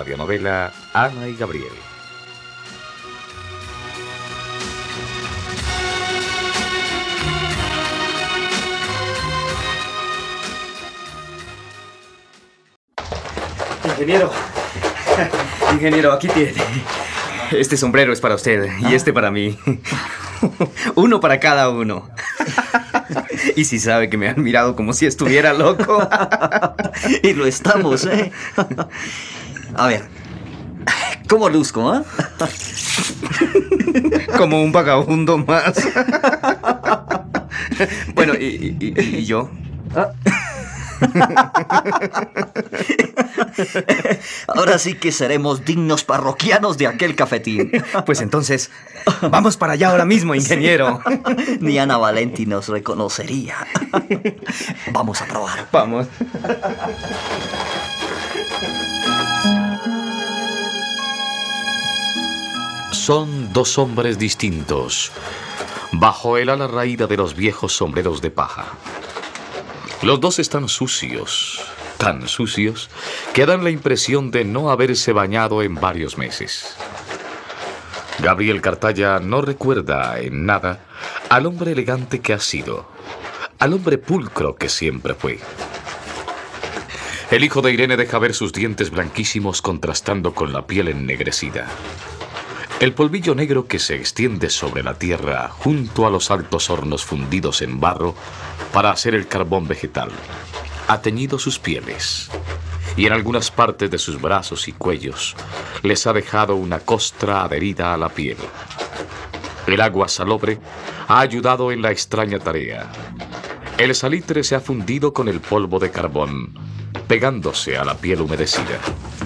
radionovela Ana y Gabriel. Ingeniero, aquí tiene. Este sombrero es para usted y este para mí. Uno para cada uno. Y si sabe que me han mirado como si estuviera loco. Y lo estamos, ¿eh? A ver, ¿cómo luzco, Como un vagabundo más. Bueno, ¿y yo? Ahora sí que seremos dignos parroquianos de aquel cafetín. Pues entonces, vamos para allá ahora mismo, ingeniero. Sí. Ni Ana Valenti nos reconocería. Vamos a probar. Vamos. Son dos hombres distintos, bajo el ala raída de los viejos sombreros de paja. Los dos están sucios, tan sucios, que dan la impresión de no haberse bañado en varios meses. Gabriel Cartaya no recuerda en nada al hombre elegante que ha sido, al hombre pulcro que siempre fue. El hijo de Irene deja ver sus dientes blanquísimos contrastando con la piel ennegrecida. El polvillo negro que se extiende sobre la tierra junto a los altos hornos fundidos en barro para hacer el carbón vegetal ha teñido sus pieles, y en algunas partes de sus brazos y cuellos les ha dejado una costra adherida a la piel. El agua salobre ha ayudado en la extraña tarea. El salitre se ha fundido con el polvo de carbón, pegándose a la piel humedecida.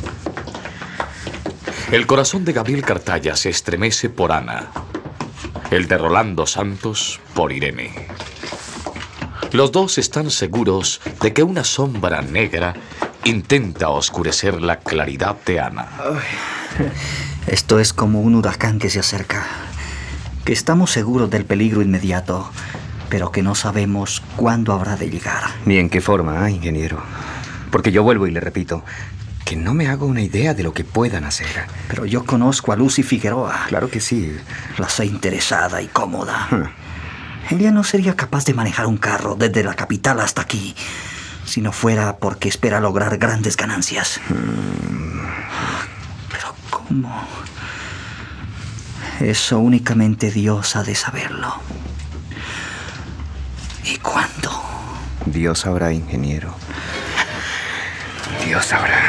El corazón de Gabriel Cartaya se estremece por Ana, el de Rolando Santos por Irene. Los dos están seguros de que una sombra negra intenta oscurecer la claridad de Ana. Esto es como un huracán que se acerca, que estamos seguros del peligro inmediato, pero que no sabemos cuándo habrá de llegar. ¿Y en qué forma, ingeniero? Porque yo vuelvo y le repito que no me hago una idea de lo que puedan hacer. Pero yo conozco a Lucy Figueroa. Claro que sí. La sé interesada y cómoda. Ella no sería capaz de manejar un carro desde la capital hasta aquí, si no fuera porque espera lograr grandes ganancias. Pero ¿cómo? Eso únicamente Dios ha de saberlo. ¿Y cuándo? Dios sabrá, ingeniero. Dios sabrá.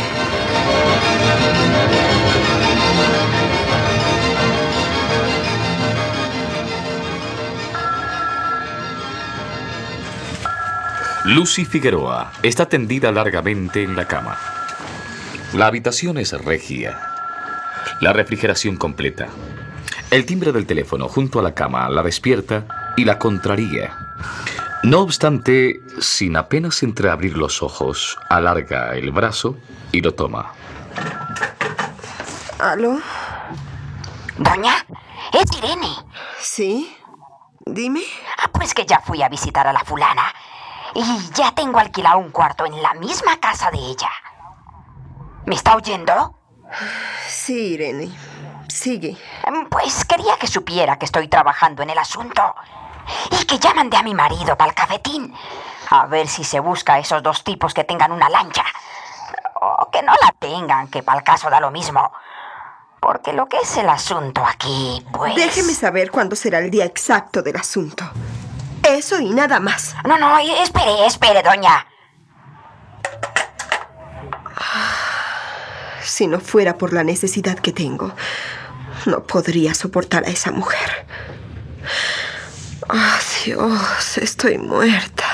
Lucy Figueroa está tendida largamente en la cama. La habitación es regia. La refrigeración completa. El timbre del teléfono junto a la cama la despierta y la contraría. No obstante, sin apenas entreabrir los ojos, alarga el brazo y lo toma. ¿Aló? Doña, es Irene. ¿Sí? Dime. Pues que ya fui a visitar a la fulana y ya tengo alquilado un cuarto en la misma casa de ella. ¿Me está oyendo? Sí, Irene. Sigue. Pues quería que supiera que estoy trabajando en el asunto y que ya mandé a mi marido para el cafetín. A ver si se busca a esos dos tipos que tengan una lancha. O que no la tengan, que para el caso da lo mismo. Porque lo que es el asunto aquí, pues... Déjeme saber cuándo será el día exacto del asunto. Eso y nada más. No, espere, doña. Si no fuera por la necesidad que tengo, no podría soportar a esa mujer. Oh, Dios, estoy muerta.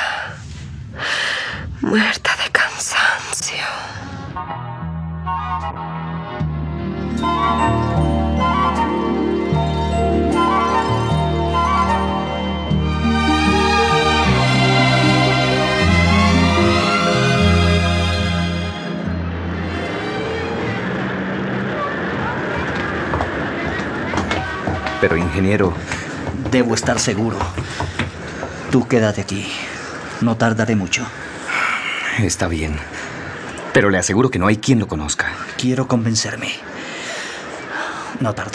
Muerta de cansancio. Pero, ingeniero... Debo estar seguro. Tú quédate aquí. No tardaré mucho. Está bien. Pero le aseguro que no hay quien lo conozca. quiero convencerme. No tardo.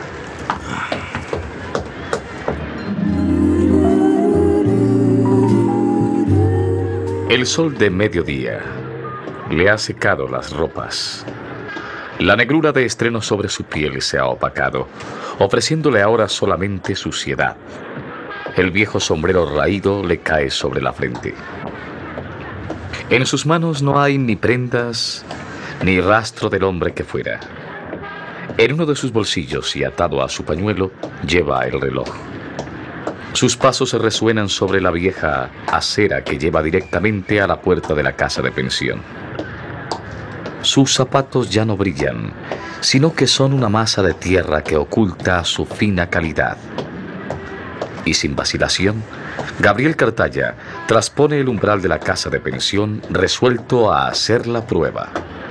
El sol de mediodía le ha secado las ropas. La negrura de estreno sobre su piel se ha opacado, ofreciéndole ahora solamente suciedad. El viejo sombrero raído le cae sobre la frente. En sus manos no hay ni prendas ni rastro del hombre que fuera. En uno de sus bolsillos y atado a su pañuelo lleva el reloj. Sus pasos se resuenan sobre la vieja acera que lleva directamente a la puerta de la casa de pensión. Sus zapatos ya no brillan, sino que son una masa de tierra que oculta su fina calidad. Y sin vacilación, Gabriel Cartaya traspone el umbral de la casa de pensión, resuelto a hacer la prueba.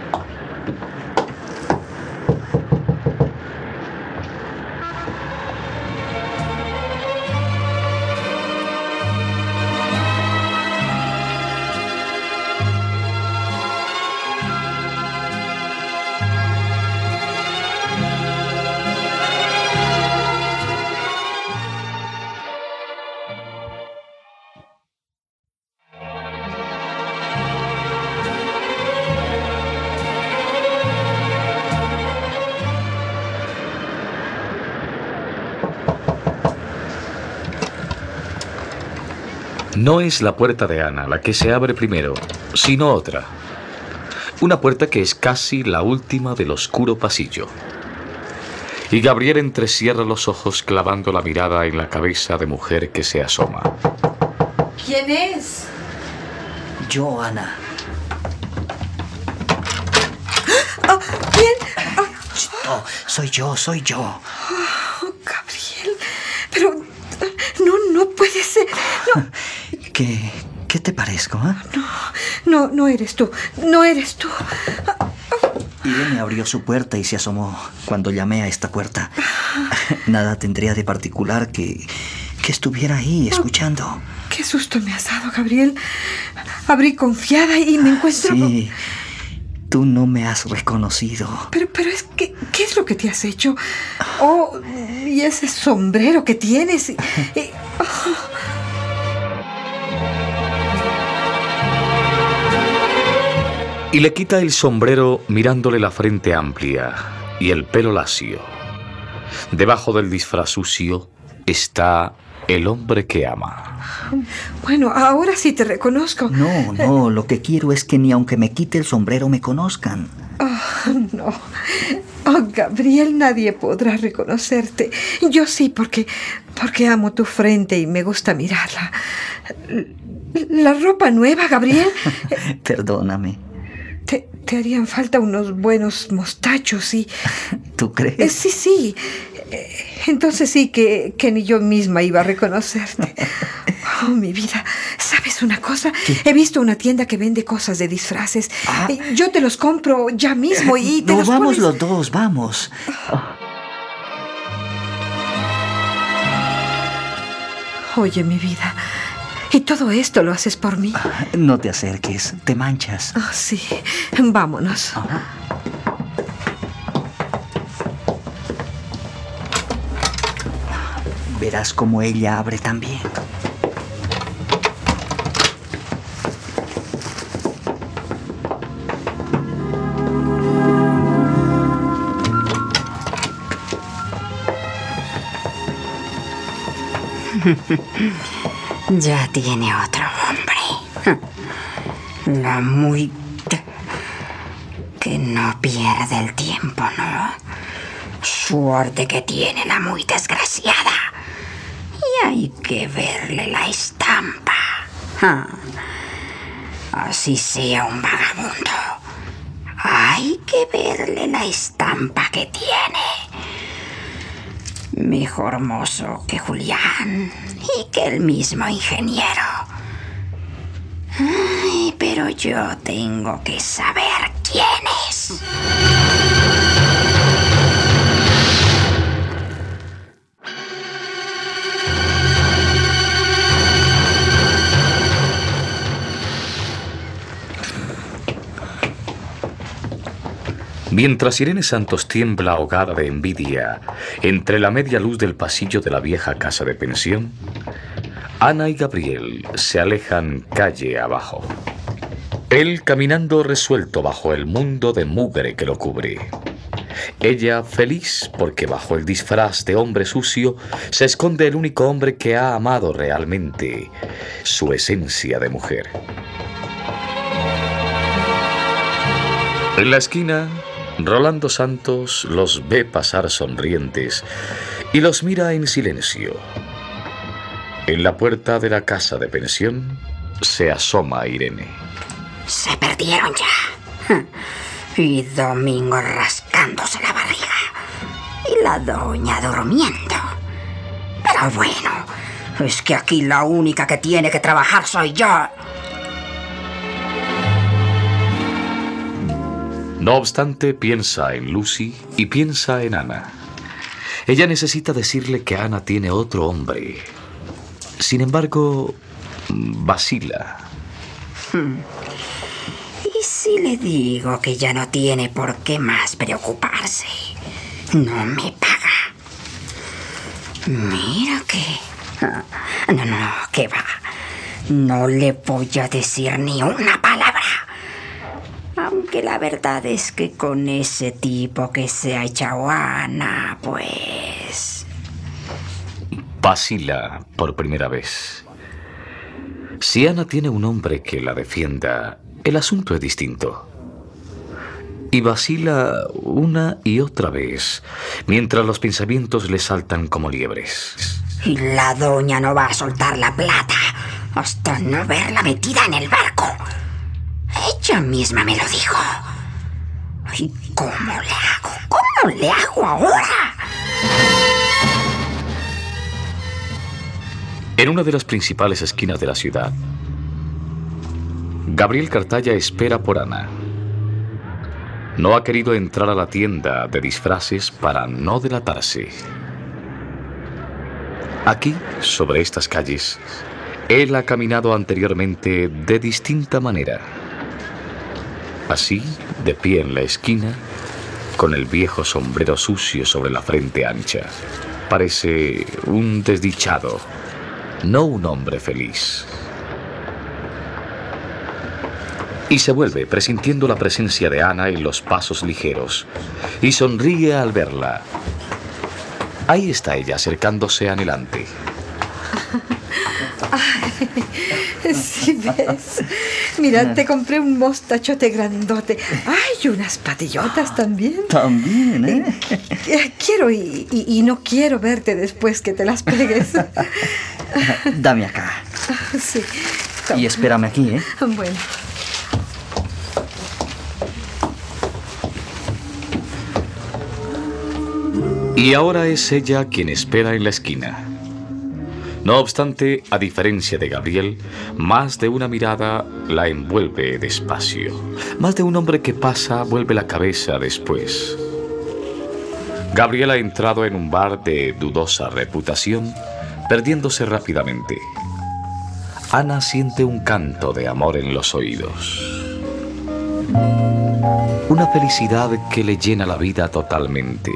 No es la puerta de Ana la que se abre primero, sino otra. Una puerta que es casi la última del oscuro pasillo. Y Gabriel entrecierra los ojos clavando la mirada en la cabeza de mujer que se asoma. ¿Quién es? Yo, Ana. ¿Quién? No, soy yo. Oh, Gabriel, pero no puede ser. No. ¿Qué te parezco, eh? No eres tú. No eres tú. Irene abrió su puerta y se asomó cuando llamé a esta puerta. Nada tendría de particular que estuviera ahí escuchando. Qué susto me has dado, Gabriel. Abrí confiada y me encuentro... Sí, tú no me has reconocido. Pero es que... ¿Qué es lo que te has hecho? Oh, y ese sombrero que tienes. Y le quita el sombrero mirándole la frente amplia y el pelo lacio. Debajo del disfraz sucio está el hombre que ama. Bueno, ahora sí te reconozco. No, lo que quiero es que ni aunque me quite el sombrero me conozcan. Oh, no. Oh, Gabriel, nadie podrá reconocerte. Yo sí, porque amo tu frente y me gusta mirarla. ¿La ropa nueva, Gabriel? Perdóname. Te harían falta unos buenos mostachos y... ¿Tú crees? Sí. Entonces sí que ni yo misma iba a reconocerte. Oh, mi vida. ¿Sabes una cosa? ¿Qué? He visto una tienda que vende cosas de disfraces. Yo te los compro ya mismo y te los vamos pones... los dos, vamos. Oye, mi vida... ¿Y todo esto lo haces por mí? No te acerques, te manchas. Oh, sí, vámonos. Verás cómo ella abre también. Ya tiene otro hombre. La muy... que no pierde el tiempo, ¿no? Suerte que tiene la muy desgraciada. Y hay que verle la estampa. Así sea un vagabundo. Hay que verle la estampa que tiene. Mejor mozo que Julián y que el mismo ingeniero. Ay, pero yo tengo que saber quién es. Mientras Irene Santos tiembla ahogada de envidia entre la media luz del pasillo de la vieja casa de pensión, Ana y Gabriel se alejan calle abajo. Él caminando resuelto bajo el mundo de mugre que lo cubre. Ella feliz porque bajo el disfraz de hombre sucio se esconde el único hombre que ha amado realmente, su esencia de mujer. En la esquina, Rolando Santos los ve pasar sonrientes y los mira en silencio. En la puerta de la casa de pensión se asoma Irene. Se perdieron ya. Y Domingo rascándose la barriga. Y la doña durmiendo. Pero bueno, es que aquí la única que tiene que trabajar soy yo. No obstante, piensa en Lucy y piensa en Ana. Ella necesita decirle que Ana tiene otro hombre. Sin embargo, vacila. ¿Y si le digo que ya no tiene por qué más preocuparse? No me paga. Mira que... No, que va. No le voy a decir ni una palabra. Aunque la verdad es que con ese tipo que se ha echado Ana, pues... Vacila por primera vez. Si Ana tiene un hombre que la defienda, el asunto es distinto. Y vacila una y otra vez, mientras los pensamientos le saltan como liebres. Y la doña no va a soltar la plata hasta no verla metida en el barco. Ella misma me lo dijo. ¿Y cómo le hago? ¿Cómo le hago ahora? En una de las principales esquinas de la ciudad, Gabriel Cartaya espera por Ana. No ha querido entrar a la tienda de disfraces para no delatarse. Aquí, sobre estas calles, él ha caminado anteriormente de distinta manera. Así, de pie en la esquina, con el viejo sombrero sucio sobre la frente ancha. Parece un desdichado, no un hombre feliz. Y se vuelve presintiendo la presencia de Ana en los pasos ligeros, y sonríe al verla. Ahí está ella, acercándose anhelante. Ay, sí, ves. Mira, te compré un mostachote grandote. Ay, unas patillotas también. También, ¿eh? Quiero y no quiero verte después que te las pegues. Dame acá. Sí. Y espérame aquí, ¿eh? Bueno. Y ahora es ella quien espera en la esquina. No obstante, a diferencia de Gabriel, más de una mirada la envuelve despacio. Más de un hombre que pasa vuelve la cabeza después. Gabriel ha entrado en un bar de dudosa reputación, perdiéndose rápidamente. Ana siente un canto de amor en los oídos. Una felicidad que le llena la vida totalmente.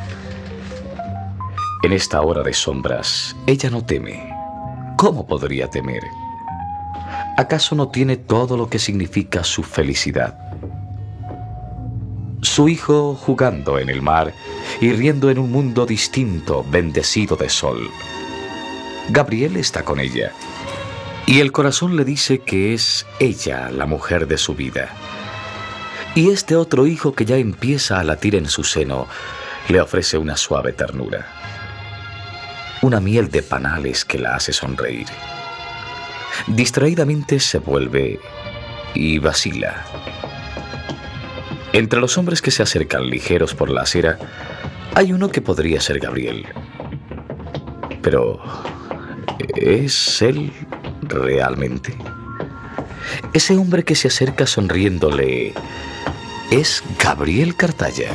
En esta hora de sombras, ella no teme. ¿Cómo podría temer? ¿Acaso no tiene todo lo que significa su felicidad? Su hijo jugando en el mar y riendo en un mundo distinto, bendecido de sol. Gabriel está con ella. Y el corazón le dice que es ella la mujer de su vida. Y este otro hijo que ya empieza a latir en su seno, le ofrece una suave ternura. Una miel de panales que la hace sonreír. Distraídamente se vuelve y vacila. Entre los hombres que se acercan ligeros por la acera, hay uno que podría ser Gabriel. Pero, ¿es él realmente? Ese hombre que se acerca sonriéndole, ¿es Gabriel Cartaya?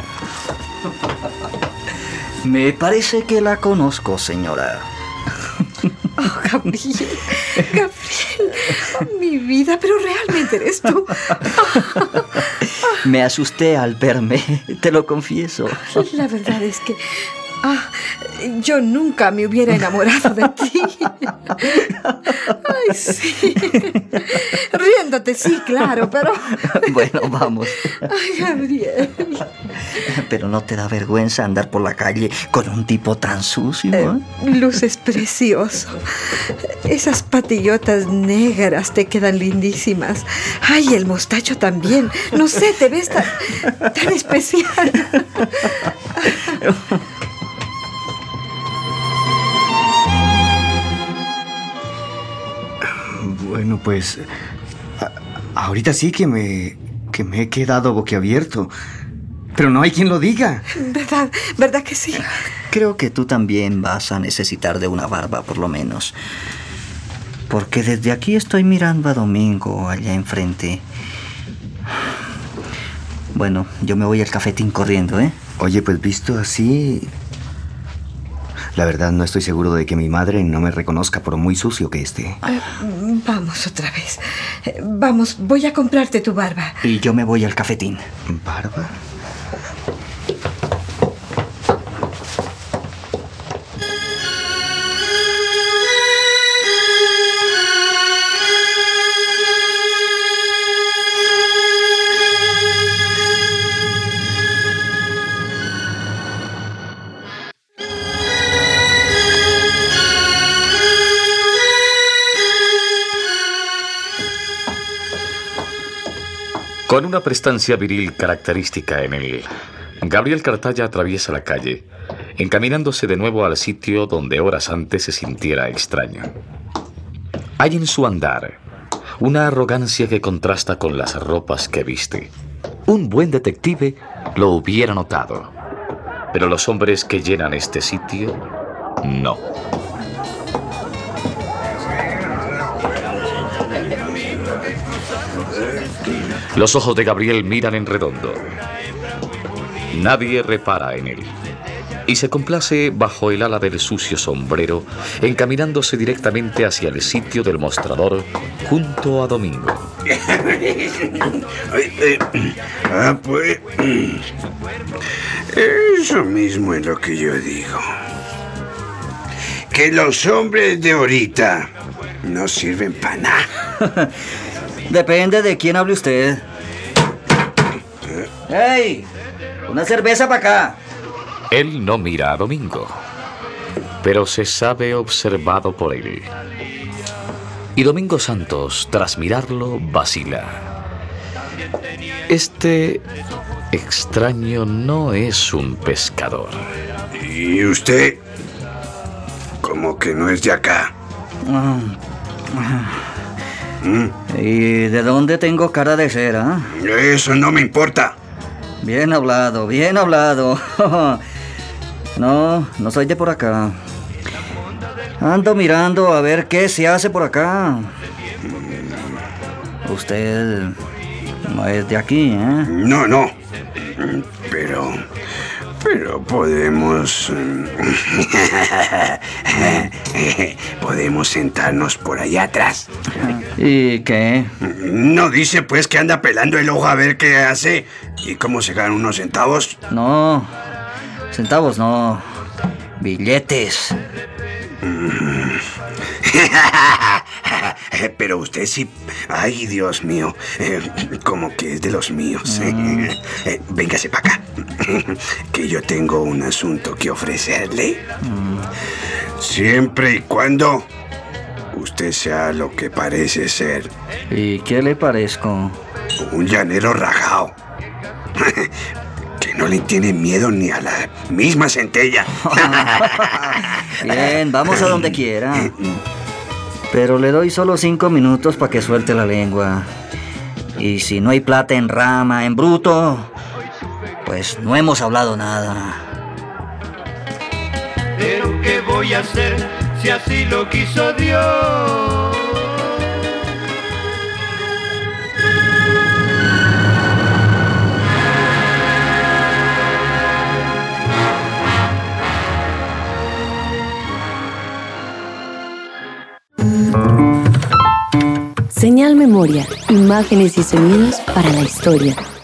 Me parece que la conozco, señora. Oh, Gabriel, Gabriel, oh, mi vida, pero realmente eres tú. Me asusté al verme, te lo confieso. La verdad es que... yo nunca me hubiera enamorado de ti. Ay, sí. Riéndote, sí, claro, pero... Bueno, vamos. Ay, Gabriel. Pero ¿no te da vergüenza andar por la calle con un tipo tan sucio? Luces precioso. Esas patillotas negras te quedan lindísimas. Ay, el mostacho también. No sé, te ves tan especial. Bueno, pues... ahorita sí que me he quedado boquiabierto. Pero no hay quien lo diga. ¿Verdad que sí? Creo que tú también vas a necesitar de una barba, por lo menos. Porque desde aquí estoy mirando a Domingo allá enfrente. Bueno, yo me voy al cafetín corriendo, ¿eh? Oye, pues visto así... La verdad no estoy seguro de que mi madre no me reconozca por muy sucio que esté. Vamos otra vez. Vamos, voy a comprarte tu barba. Y yo me voy al cafetín. ¿Barba? Con una prestancia viril característica en él, Gabriel Cartaya atraviesa la calle, encaminándose de nuevo al sitio donde horas antes se sintiera extraño. Hay en su andar una arrogancia que contrasta con las ropas que viste. Un buen detective lo hubiera notado, pero los hombres que llenan este sitio, no. Los ojos de Gabriel miran en redondo. Nadie repara en él. Y se complace bajo el ala del sucio sombrero, encaminándose directamente hacia el sitio del mostrador junto a Domingo. Pues... eso mismo es lo que yo digo. Que los hombres de ahorita no sirven para nada. Depende de quién hable usted. ¡Hey! ¡Una cerveza para acá! Él no mira a Domingo, pero se sabe observado por él. Y Domingo Santos, tras mirarlo, vacila. Este extraño no es un pescador. ¿Y usted? ¿Cómo que no es de acá? ¿Y de dónde tengo cara de ser, ah? Eso no me importa. Bien hablado, bien hablado. No soy de por acá. Ando mirando a ver qué se hace por acá. Usted no es de aquí, ¿eh? No. Pero podemos... podemos sentarnos por allá atrás. ¿Y qué? ¿No dice pues que anda pelando el ojo a ver qué hace y cómo se ganan unos centavos? No, centavos no, billetes. Pero usted sí... Ay, Dios mío. Como que es de los míos. Véngase para acá. Que yo tengo un asunto que ofrecerle. Siempre y cuando usted sea lo que parece ser. ¿Y qué le parezco? Un llanero rajao. Que no le tiene miedo ni a la misma centella. Bien, vamos a donde quiera. Pero le doy solo 5 minutos para que suelte la lengua. Y si no hay plata en rama, en bruto, pues no hemos hablado nada. Pero ¿qué voy a hacer si así lo quiso Dios? Señal Memoria, imágenes y sonidos para la historia.